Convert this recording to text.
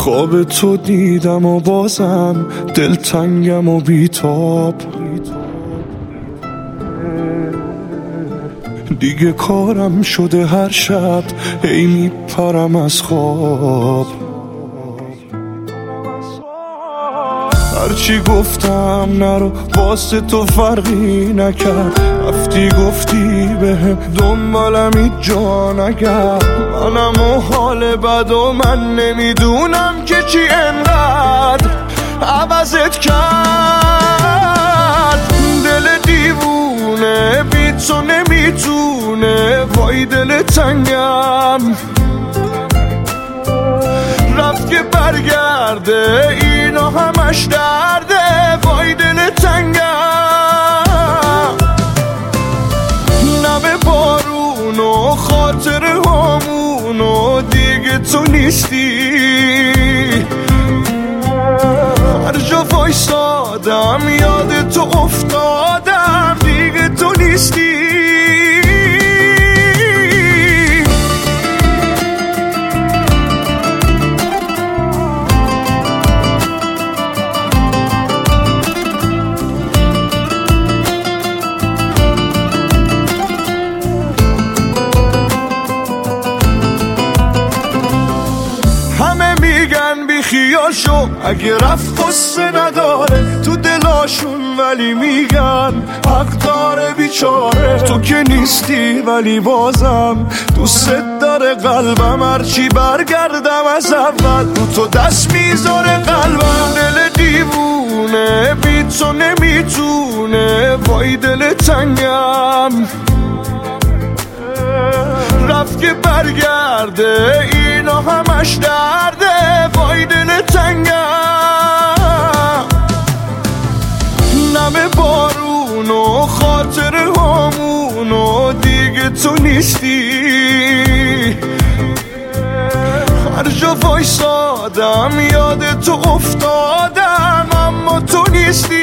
خواب تو دیدم و بازم دلتنگم و بیتاب. دیگه کارم شده هر شب هی میپرم از خواب. هرچی گفتم نرو واسه تو فرقی نکرد، رفتی گفتی بهم دنبالم هیچ جا نگرد. منم و حال بد و من نمیدونم که چی انقدر عوضت کرد. دل دیوونه بی تو نمیتونه، وای دل تنگم رفت که برگرده، اینا همش درده، وای دل تنگم. نم بارون و خاطر همون و دیگه تو نیستی. هر جا وایسادم یاد تو افتادم، دیگه تو نیستی. بی خیال شو اگه رفت قصه نداره تو دلاشون، ولی میگن حق داره بیچاره. تو که نیستی ولی بازم دوست داره قلبم، هرچی برگردم از اول رو تو دست میذاره قلبم. دل دیوونه بی تو نمیتونه، وای دل تنگم رفت که برگرده، اینا همش درده، وای دل تنگم. نم بارون و خاطر همون و دیگه تو نیستی. هر جا وایسادم یاد تو افتادم، اما تو نیستی.